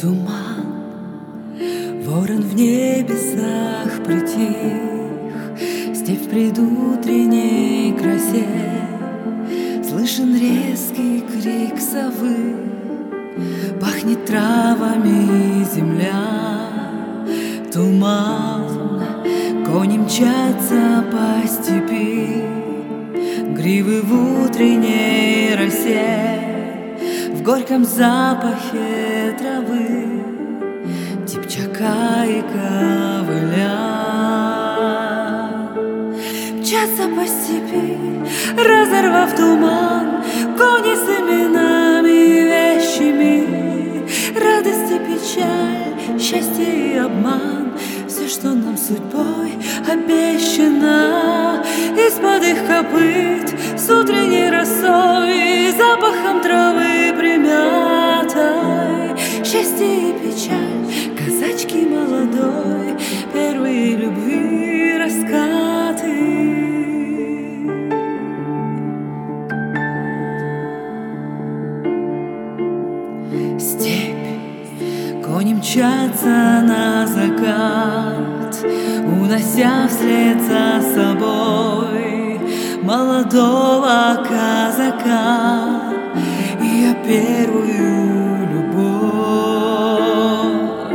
Туман, ворон в небесах притих, степь в предутренней красе. Слышен резкий крик совы, пахнет травами земля. Туман, кони мчатся по степи, гривы в утренней росе. В горьком запахе травы Типчака и ковыля мчатся по степи, разорвав туман. Кони с именами вещими, радость и печаль, счастье и обман, все, что нам судьбой обещано. Из-под их копыт с утренней росой, запахом травы примятой, счастье и печаль, казачки молодой, первые любви раскаты. Степь, кони мчатся на закат, унося вслед за собой молодого казака и ее первую любовь.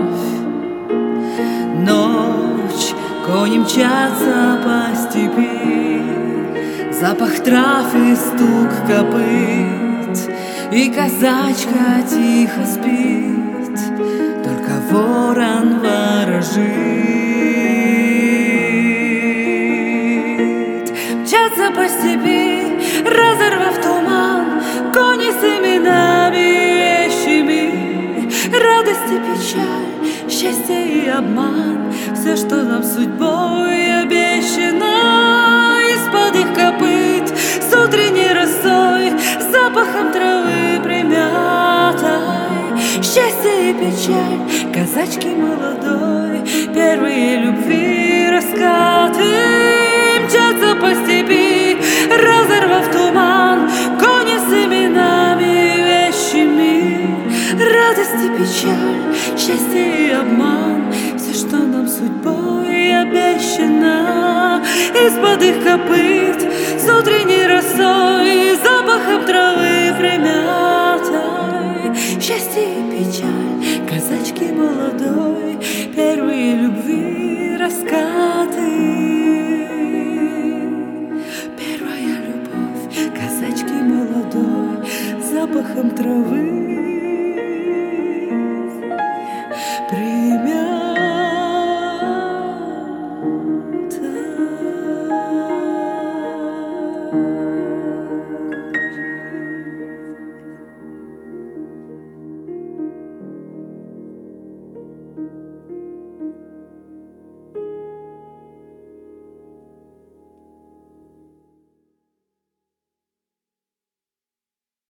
Ночь, кони мчатся по степи, запах трав и стук копыт, и казачка тихо спит, только ворон ворожит. Мчатся по степи, разорвав туман, кони с именами вещими, радость и печаль, счастье и обман, все, что нам судьбой обещано. Из-под их копыт с утренней росой, запахом травы примятой, счастье и печаль, казачки молодой, первые любви раскаты. Мчатся по степи, разорвав туман, кони с именами вещими, радость и печаль, счастье и обман, все, что нам судьбой обещано. Из-под их копыт с утренней росой, запахом травы примятой, счастье и печаль, казачки молодой, первые любви раскаты. Запахом травы